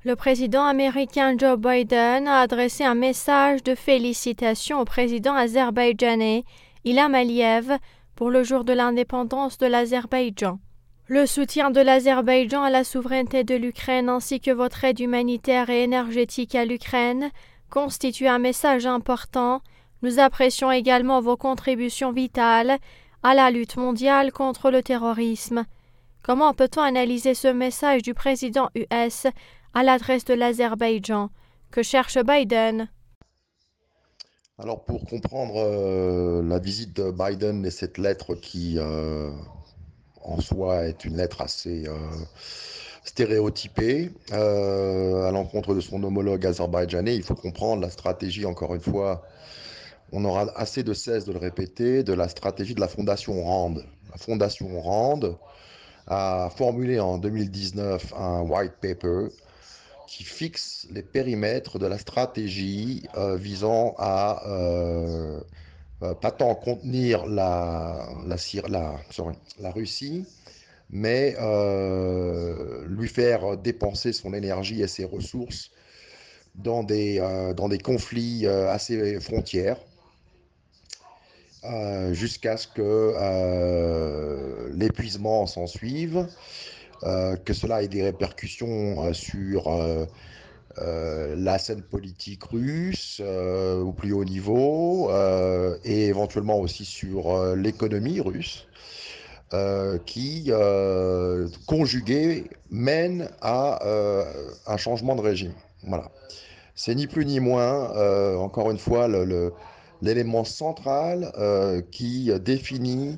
Le président américain Joe Biden a adressé un message de félicitations au président azerbaïdjanais Ilham Aliyev pour le jour de l'indépendance de l'Azerbaïdjan. Le soutien de l'Azerbaïdjan à la souveraineté de l'Ukraine ainsi que votre aide humanitaire et énergétique à l'Ukraine constitue un message important. Nous apprécions également vos contributions vitales à la lutte mondiale contre le terrorisme. Comment peut-on analyser ce message du président US à l'adresse de l'Azerbaïdjan? Que cherche Biden? Alors pour comprendre la visite de Biden et cette lettre qui en soi est une lettre assez stéréotypée à l'encontre de son homologue azerbaïdjanais, il faut comprendre la stratégie, encore une fois, on aura assez de cesse de le répéter, de la stratégie de la Fondation Rand. La Fondation Rand a formulé en 2019 un white paper qui fixe les périmètres de la stratégie visant à pas tant contenir la Russie, mais lui faire dépenser son énergie et ses ressources dans des conflits assez frontières, jusqu'à ce que l'épuisement s'en suive, que cela ait des répercussions sur la scène politique russe au plus haut niveau et éventuellement aussi sur l'économie russe qui, conjugué, mène à un changement de régime. Voilà. C'est ni plus ni moins, encore une fois, l'élément central qui définit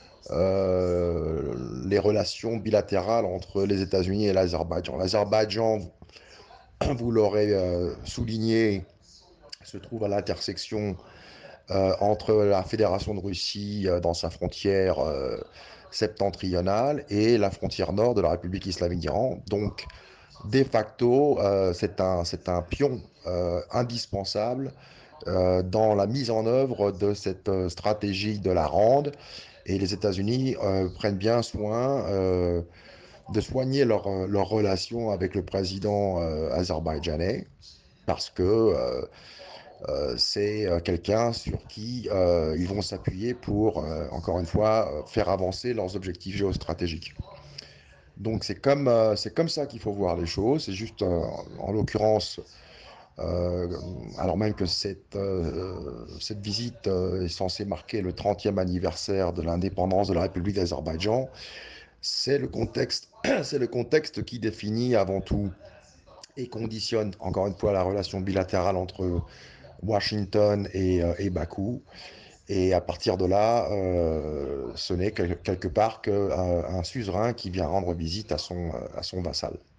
les relations bilatérales entre les États-Unis et l'Azerbaïdjan. L'Azerbaïdjan, vous l'aurez souligné, se trouve à l'intersection entre la Fédération de Russie dans sa frontière septentrionale et la frontière nord de la République islamique d'Iran. Donc, de facto, c'est un pion indispensable dans la mise en œuvre de cette stratégie de la ronde. Et les États-Unis prennent bien soin de soigner leur relation avec le président azerbaïdjanais parce que c'est quelqu'un sur qui ils vont s'appuyer pour, encore une fois, faire avancer leurs objectifs géostratégiques. Donc c'est comme ça qu'il faut voir les choses. C'est juste, en l'occurrence, euh, alors même que cette visite est censée marquer le 30e anniversaire de l'indépendance de la République d'Azerbaïdjan, c'est le contexte, c'est le contexte qui définit avant tout et conditionne encore une fois la relation bilatérale entre Washington et Bakou. Et à partir de là, ce n'est quelque part qu'un suzerain qui vient rendre visite à son vassal.